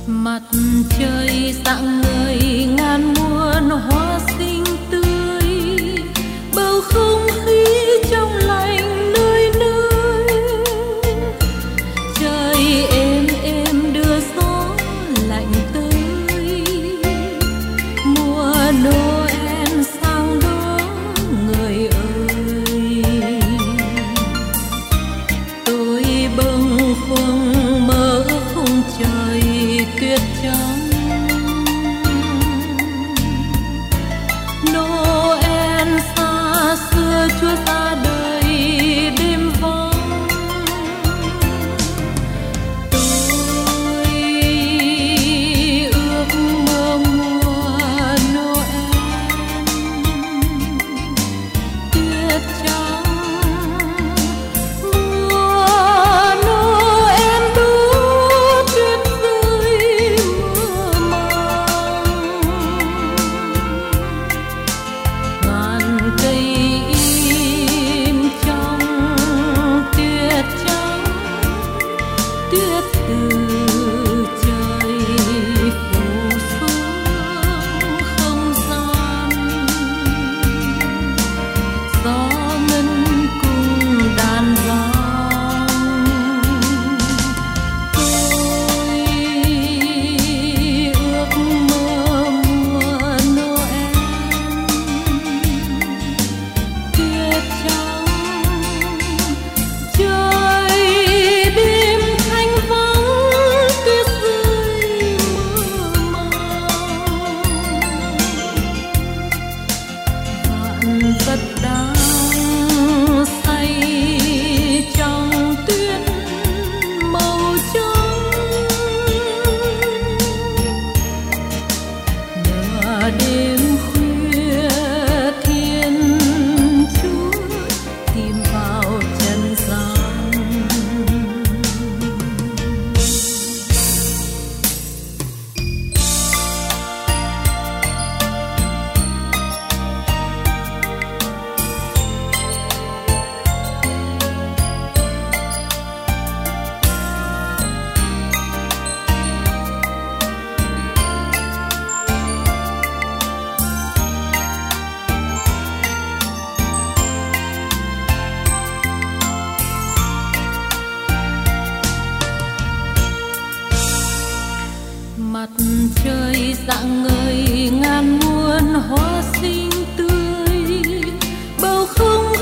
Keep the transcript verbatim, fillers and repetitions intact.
Mặt trời rạng ngời ngàn muôn hoa xinh tươi, bầu không khí trong lành nơi nơi. Trời êm êm đưa gió lạnh tới, mùa Noel sang đó người ơi. Tôi bâng khuâng mơ khung trời tuyết trắng. Noel xa xưa Chúa ra đời đêm vắng. Tôi ước mơ mùa Noel tuyết trắng. Tuyết từ trời phủ xuống không gian, gió ngân cùng đàn vang. Tôi ước mơ mùa Noel tuyết trắng. Trời đêm thanh vắng, tuyết rơi mưa màng. Vạn vật đang say trong tuyết màu trắng. Nửa đêm khuya Thiên Chúa tìm vào trần gian. Mặt trời rạng ngời ngàn muôn hoa xinh tươi, bầu không